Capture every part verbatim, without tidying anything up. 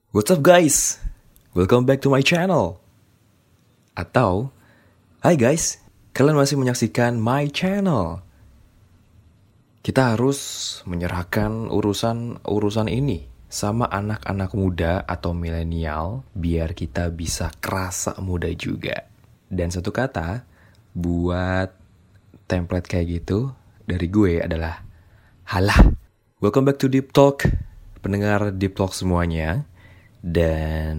What's up guys? Welcome back to my channel. Atau, hai guys, kalian masih menyaksikan my channel. Kita harus menyerahkan urusan-urusan ini sama anak-anak muda atau milenial biar kita bisa kerasa muda juga. Dan satu kata buat template kayak gitu dari gue adalah halah. Welcome back to Deep Talk, pendengar Deep Talk semuanya. Dan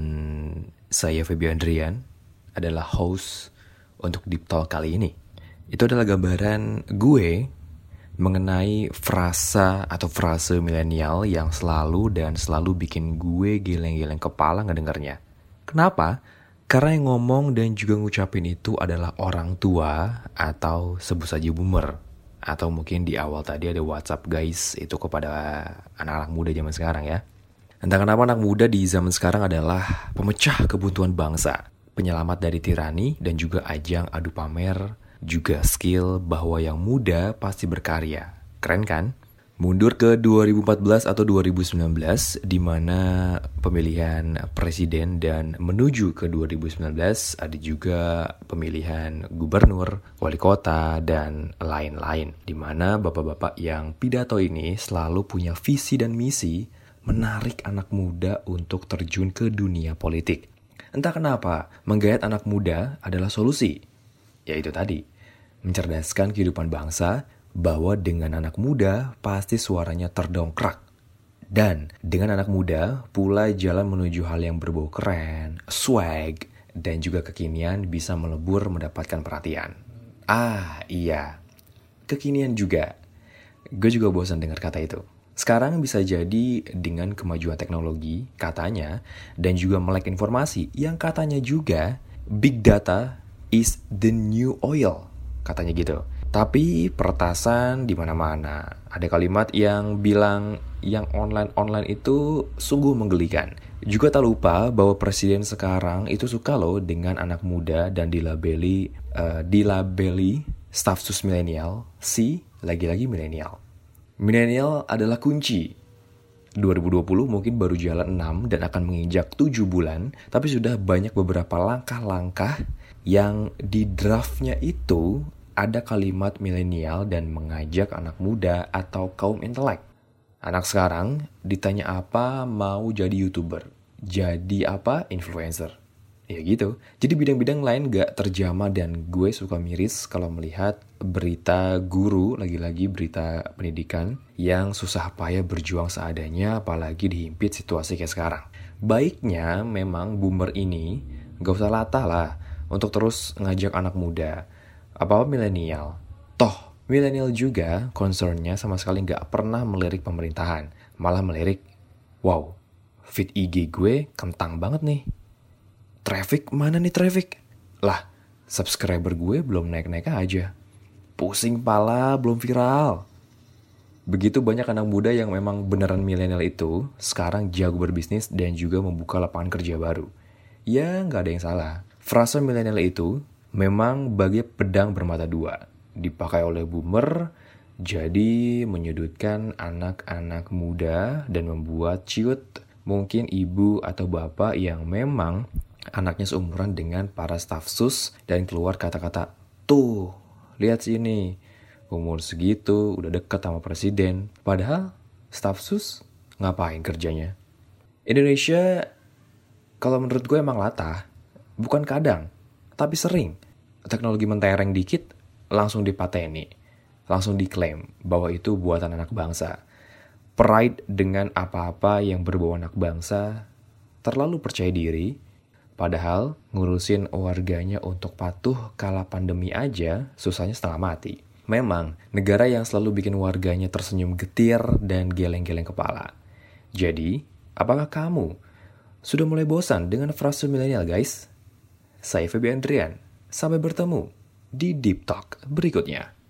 saya Feby Andrian adalah host untuk Deep Talk kali ini. Itu adalah gambaran gue mengenai frasa atau frase milenial yang selalu dan selalu bikin gue geleng-geleng kepala ngedengarnya. Kenapa? Karena yang ngomong dan juga ngucapin itu adalah orang tua atau sebut saja boomer. Atau mungkin di awal tadi ada WhatsApp guys, itu kepada anak-anak muda zaman sekarang ya. Entah kenapa anak muda di zaman sekarang adalah pemecah kebuntuan bangsa, penyelamat dari tirani dan juga ajang adu pamer, juga skill bahwa yang muda pasti berkarya. Keren kan? Mundur ke dua ribu empat belas atau dua ribu sembilan belas, di mana pemilihan presiden dan menuju ke dua ribu sembilan belas ada juga pemilihan gubernur, wali kota, dan lain-lain. Di mana bapak-bapak yang pidato ini selalu punya visi dan misi menarik anak muda untuk terjun ke dunia politik. Entah kenapa, menggayat anak muda adalah solusi. Yaitu tadi, mencerdaskan kehidupan bangsa bahwa dengan anak muda pasti suaranya terdongkrak. Dan dengan anak muda pula jalan menuju hal yang berbau keren, swag, dan juga kekinian bisa melebur mendapatkan perhatian. Ah iya, kekinian juga. Gue juga bosan dengar kata itu. Sekarang bisa jadi dengan kemajuan teknologi, katanya, dan juga melek informasi yang katanya juga big data is the new oil, katanya gitu. Tapi peretasan di mana-mana. Ada kalimat yang bilang yang online-online itu sungguh menggelikan. Juga tak lupa bahwa presiden sekarang itu suka loh dengan anak muda dan dilabeli uh, dilabeli staf sus milenial, si lagi-lagi milenial. Milenial adalah kunci. dua ribu dua puluh mungkin baru jalan enam dan akan menginjak tujuh bulan, tapi sudah banyak beberapa langkah-langkah yang di draftnya itu ada kalimat milenial dan mengajak anak muda atau kaum intelek. Anak sekarang ditanya apa mau jadi YouTuber, jadi apa influencer. Ya gitu, jadi bidang-bidang lain gak terjamah dan gue suka miris kalau melihat berita guru, lagi-lagi berita pendidikan yang susah payah berjuang seadanya apalagi dihimpit situasi kayak sekarang. Baiknya memang boomer ini gak usah latah lah untuk terus ngajak anak muda, apa-apa milenial. Toh, milenial juga concernnya sama sekali gak pernah melirik pemerintahan, malah melirik, wow, feed I G gue kentang banget nih. Traffic mana nih traffic? Lah, subscriber gue belum naik-naik aja. Pusing pala, belum viral. Begitu banyak anak muda yang memang beneran milenial itu sekarang jago berbisnis dan juga membuka lapangan kerja baru. Ya, nggak ada yang salah. Frasa milenial itu memang bagai pedang bermata dua. Dipakai oleh boomer, jadi menyudutkan anak-anak muda dan membuat ciut mungkin ibu atau bapak yang memang anaknya seumuran dengan para staf sus dan keluar kata-kata, tuh, lihat sini, umur segitu udah deket sama presiden. Padahal staf sus ngapain kerjanya? Indonesia, kalau menurut gue emang latah, bukan kadang, tapi sering. Teknologi mentereng dikit, langsung dipateni, langsung diklaim bahwa itu buatan anak bangsa. Pride dengan apa-apa yang berbau anak bangsa, terlalu percaya diri. Padahal ngurusin warganya untuk patuh kala pandemi aja susahnya setengah mati. Memang negara yang selalu bikin warganya tersenyum getir dan geleng-geleng kepala. Jadi, apakah kamu sudah mulai bosan dengan frase milenial guys? Saya Feby Andrian, sampai bertemu di Deep Talk berikutnya.